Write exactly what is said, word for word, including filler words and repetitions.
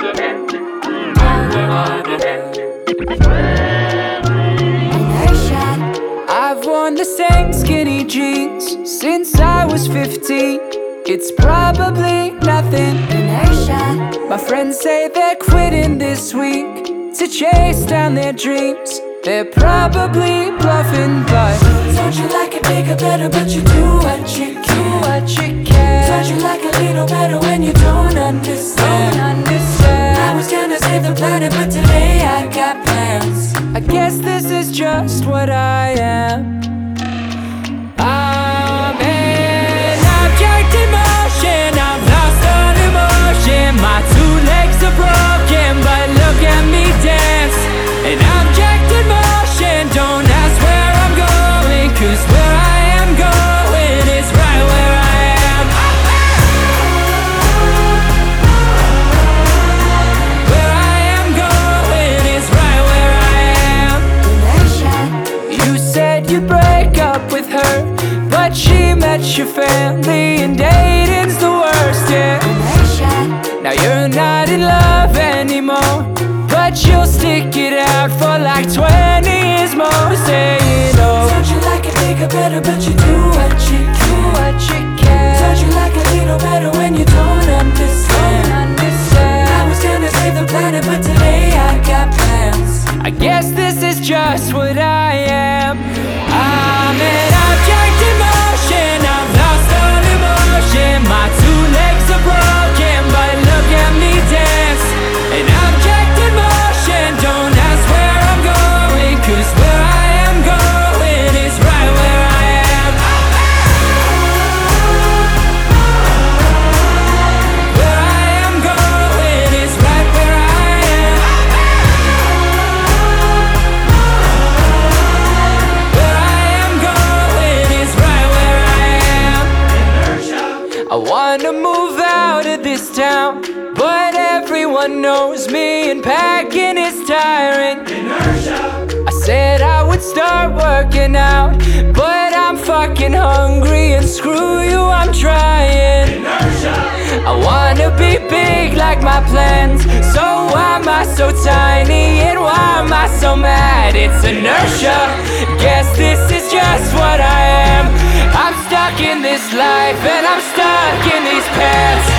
I've worn the same skinny jeans since I was fifteen. It's probably nothing. Inertia. My friends say they're quitting this week to chase down their dreams. They're probably bluffing, but told you like it bigger, better, but you do what you can. do what you can. Told you like a little better when you don't understand. Don't understand. I was gonna save the planet, but today I got plans. I guess this is just what I am. I'm an object in motion. I'm lost on emotion. My two legs are broken, but look at me dance. An object in motion. Don't ask where I'm going, 'cause where I am going is right where I am. Where I am going is right where I am. You said you'd break up with her, but she met your family, and dating's the worst, yeah. Now you're not in love anymore, but you'll stick it out for like twenty years more, saying oh. Told you like it bigger, better, but you do what you can. Do what you can. Told you like a little better when you don't understand. Don't understand. I was gonna save the planet, but today I got plans. I guess this is just what I am. I'm an object in motion. I'm lost on emotion. My two legs are broken, but look at me dance. An object in motion. Don't ask where I'm going, 'cause where I am going is right where I am. Where I am going is right where I am. Where I am going is right where I am. I wanna move out of this town, but everyone knows me, and packing is tiring. I said I would start working out, but I'm fucking hungry, and screw you, I'm trying. I wanna be big like my plans, so why am I so tiny, and why am I so mad? It's inertia. Guess this is just what I am. I'm stuck in this life, and I'm stuck in these pants.